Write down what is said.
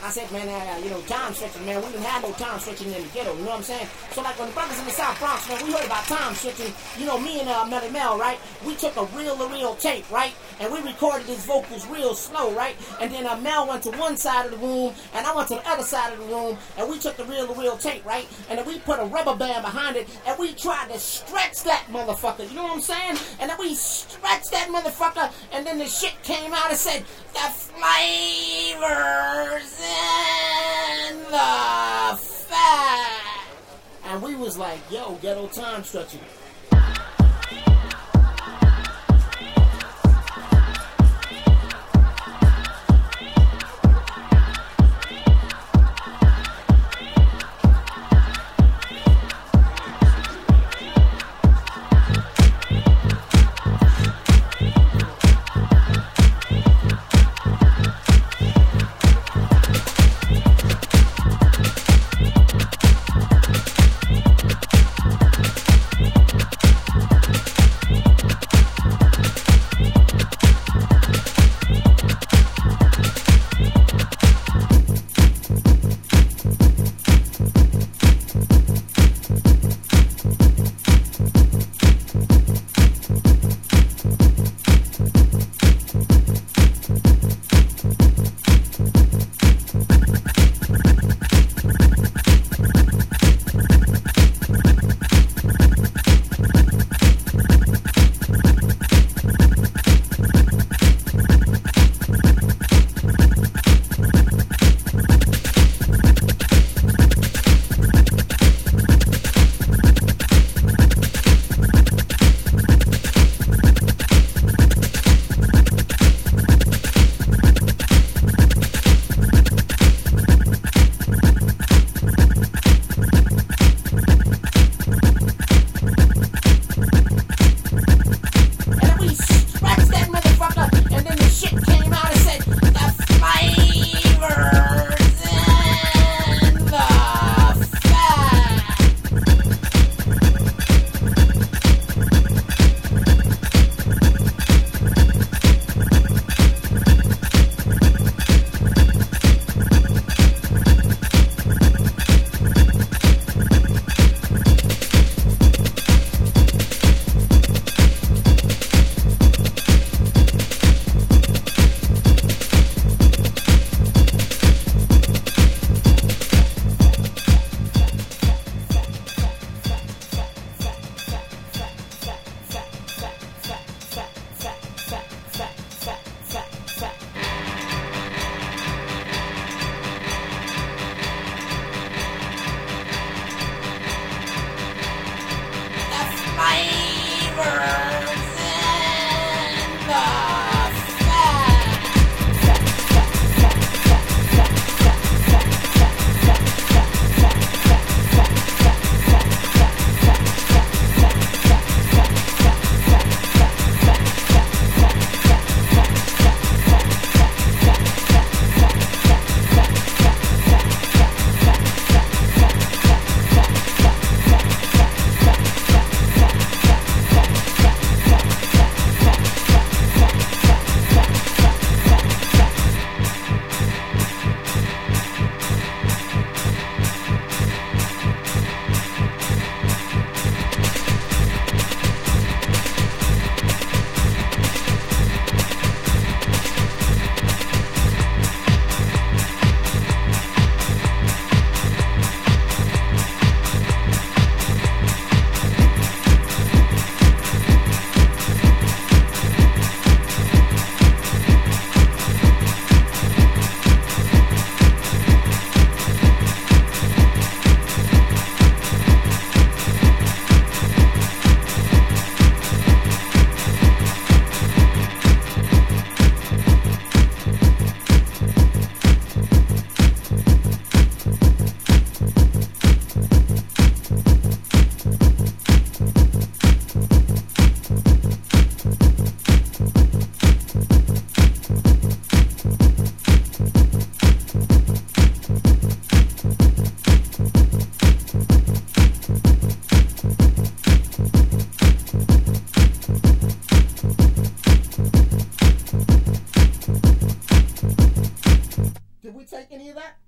I said, man, time stretching, man, we didn't have no time stretching in the ghetto, you know what I'm saying? So like when the brothers in the South Bronx, man, we heard about time stretching, me and Melly Mel, right? We took a reel-to-reel tape, right? And we recorded his vocals real slow, right? And then Mel went to one side of the room, and I went to the other side of the room, and we took the reel-to-reel tape, right? And then we put a rubber band behind it, and we tried to stretch that motherfucker, you know what I'm saying? And then we stretched that motherfucker, and then the shit came out and said, the flavors in the fat. And we was like, yo, ghetto time stretching. Did we take any of that?